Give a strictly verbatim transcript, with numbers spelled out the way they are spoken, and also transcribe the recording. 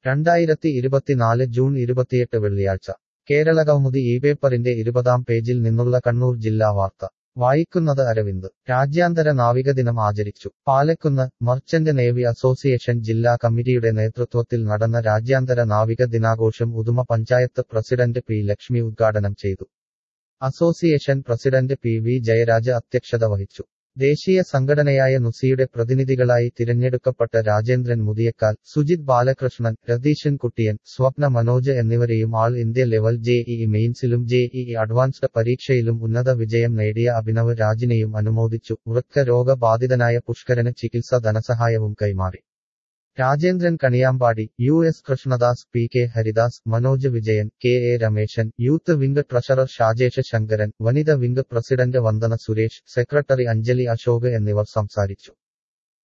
രണ്ടായിരത്തി ഇരുപത്തിനാല് ജൂൺ ഇരുപത്തിയെട്ട് വെള്ളിയാഴ്ച കേരളകൗമുദി ഈ പേപ്പറിന്റെ ഇരുപതാം പേജിൽ നിന്നുള്ള കണ്ണൂർ ജില്ലാ വാർത്ത വായിക്കുന്നത് അരവിന്ദ്. രാജ്യാന്തര നാവികദിനം ആചരിച്ചു. പാലക്കുന്ന്. മർച്ചന്റ് നേവി അസോസിയേഷൻ ജില്ലാ കമ്മിറ്റിയുടെ നേതൃത്വത്തിൽ നടന്ന രാജ്യാന്തര നാവിക ദിനാഘോഷം ഉദുമ പഞ്ചായത്ത് പ്രസിഡന്റ് പി ലക്ഷ്മി ഉദ്ഘാടനം ചെയ്തു. Association president P V Jayaraj അധ്യക്ഷത വഹിച്ചു. ദേശീയ സംഘടനയായ നുസിയുടെ പ്രതിനിധികളായി തിരഞ്ഞെടുക്കപ്പെട്ട രാജേന്ദ്രൻ മുതിയക്കാൽ, സുജിത് ബാലകൃഷ്ണൻ, രതീശൻ കുട്ടിയൻ, സ്വപ്ന മനോജ് എന്നിവരെയും ആൾ ഇന്ത്യ ലെവൽ ജെഇഇ മെയിൻസിലും ജെഇഇ അഡ്വാൻസ്ഡ് പരീക്ഷയിലും ഉന്നത വിജയം നേടിയ അഭിനവ് രാജിനെയും അനുമോദിച്ചു. വൃക്ക രോഗ ബാധിതനായ പുഷ്കരന് ചികിത്സ ധനസഹായവും കൈമാറി. Rajendran Kaniyampadi, U S Krishnadas, P K Haridas, Manoj Vijayan, K A Rameshan, youth wing treasurer Shajesh Shankaran, വനിത wing president Vandana Suresh, secretary Anjali Ashok എന്നിവർ സംസാരിച്ചു.